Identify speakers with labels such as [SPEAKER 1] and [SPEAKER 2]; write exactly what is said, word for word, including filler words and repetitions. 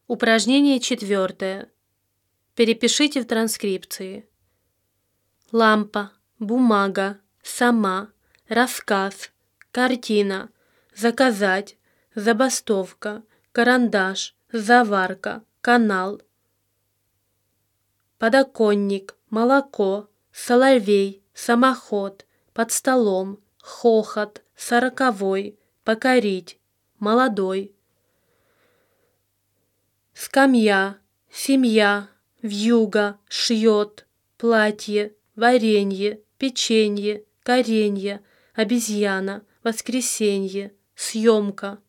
[SPEAKER 1] Упражнение четвертое. Перепишите в транскрипции. Лампа, бумага, сама, рассказ, картина, заказать, забастовка, карандаш, заварка, канал. Подоконник, молоко, соловей, самоход, под столом, хохот, сороковой, покорить, молодой. Скамья, семья, вьюга, шьет, платье, варенье, печенье, коренье, обезьяна, воскресенье, съемка.